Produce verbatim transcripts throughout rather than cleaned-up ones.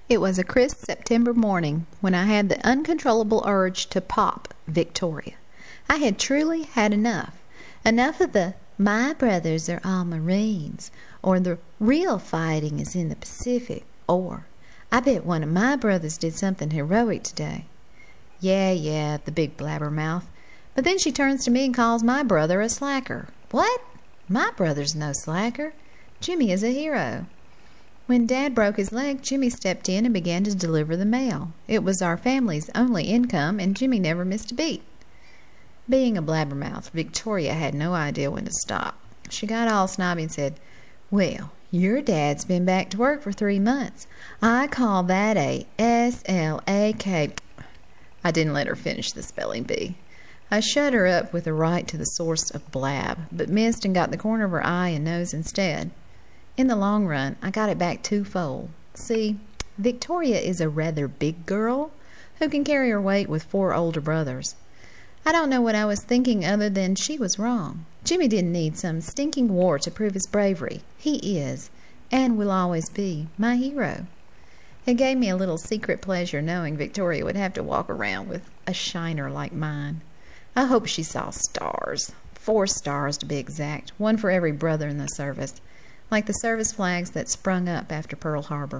It was a crisp September morning when I had the uncontrollable urge to pop Victoria. I had truly had enough. Enough of the "my brothers are all Marines," or the "real fighting is in the Pacific," or "I bet one of my brothers did something heroic today." Yeah, yeah, the big blabbermouth. But then she turns to me and calls my brother a slacker. What? My brother's no slacker. Jimmy is a hero. When Dad broke his leg, Jimmy stepped in and began to deliver the mail. It was our family's only income, and Jimmy never missed a beat. Being a blabbermouth, Victoria had no idea when to stop. She got all snobby and said, "Well, your dad's been back to work for three months. I call that a S L A K." I didn't let her finish the spelling bee. I shut her up with a right to the source of blab, but missed and got the corner of her eye and nose instead. In the long run, I got it back twofold. See, Victoria is a rather big girl who can carry her weight with four older brothers. I don't know what I was thinking other than she was wrong. Jimmy didn't need some stinking war to prove his bravery. He is, and will always be, my hero. It gave me a little secret pleasure knowing Victoria would have to walk around with a shiner like mine. I hope she saw stars. Four stars to be exact, one for every brother in the service, like the service flags that sprung up after Pearl Harbor.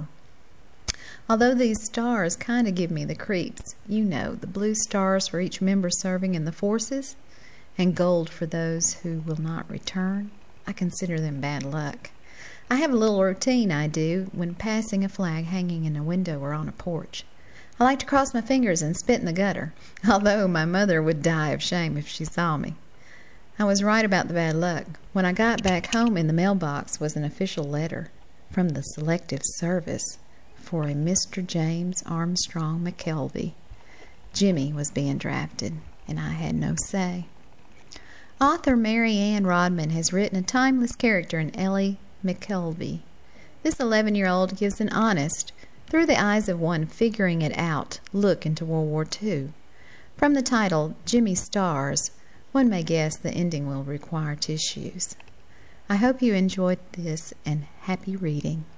Although these stars kind of give me the creeps, you know, the blue stars for each member serving in the forces, and gold for those who will not return, I consider them bad luck. I have a little routine I do when passing a flag hanging in a window or on a porch. I like to cross my fingers and spit in the gutter, although my mother would die of shame if she saw me. I was right about the bad luck. When I got back home, in the mailbox was an official letter from the Selective Service for a Mister James Armstrong McKelvey. Jimmy was being drafted, and I had no say. Author Mary Ann Rodman has written a timeless character in Ellie McKelvey. This eleven-year-old gives an honest, through the eyes of one figuring it out, look into World War Two. From the title, Jimmy Stars, one may guess the ending will require tissues. I hope you enjoyed this, and happy reading.